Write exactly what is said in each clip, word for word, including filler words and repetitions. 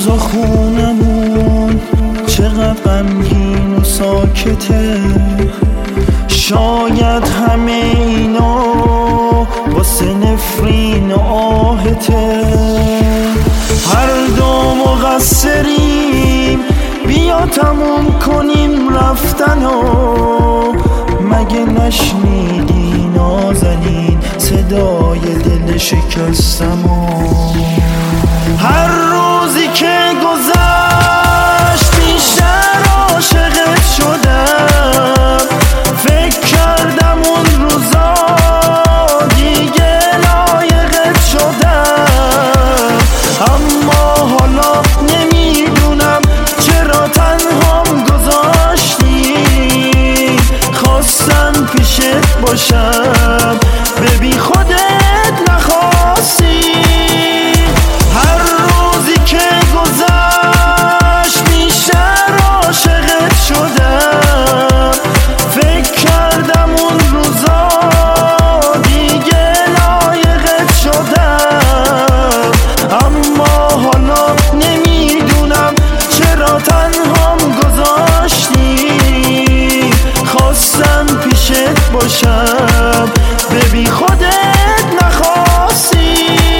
روزا خونمون چقدر غمگین و ساکته، شاید همه اینا واسه نفرین و آهته. هر دو مقصریم، بیا تموم کنیم رفتنو. مگه نشنیدی نازنین صدای دل شکستمو؟ هر روزی که گذشت بیشتر عاشقت شدم. فکر کردم اون روزا دیگه لایقت شدم، اما حالا نمیدونم چرا تنهام گذاشتی. خواستم پیشت باشم، ببین خودت نخواستی. هر روزی که گذشت بیشتر عاشقت شدم. فکر کردم اون روزا دیگه لایقت شدم، اما حالا نمیدونم چرا تنهام گذاشتی. خواستم پیشت باشم، ببین خودت نخواستی.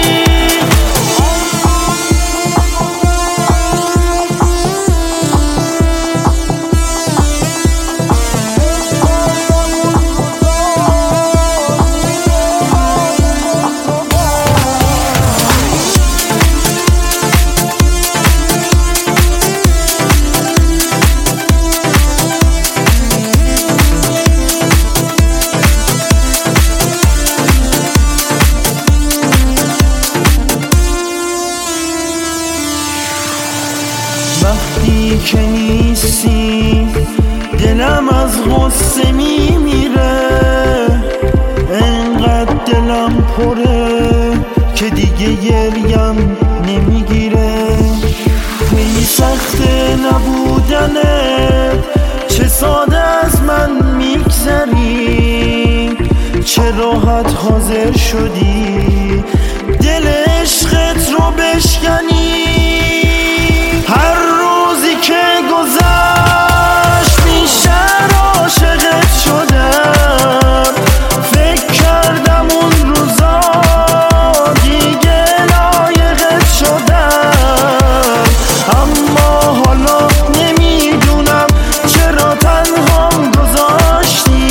وقتی که نیستی دلم از غصه میمیره. انقدر دلم پره که دیگه گریم نمیگیره. خیلی سخته نبودنت، چه ساده از من میگذری. چه راحت حاضر شدی دل عشقت رو بشکنی. هر روزی که گذشت بیشتر عاشقت شدم. فکر کردم اون روزا دیگه لایقت شدم، اما حالا نمیدونم چرا تنهام گذاشتی.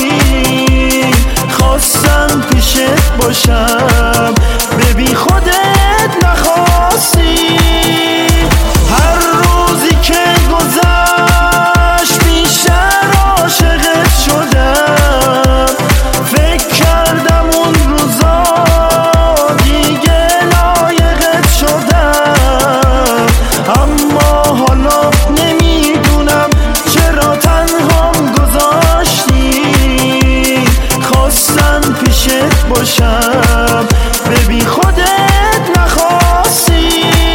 خواستم پیشت باشم، ببین خودت نخواستی. باشم، ببین خودت نخواستی.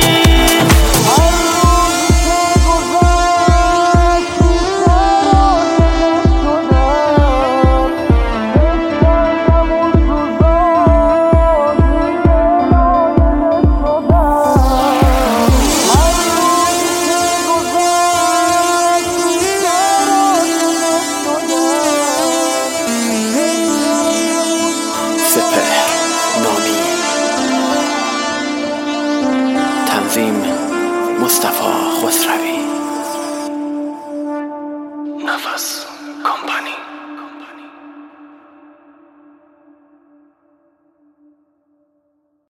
تنظیم مصطفی خسروی. نفس کمپانی.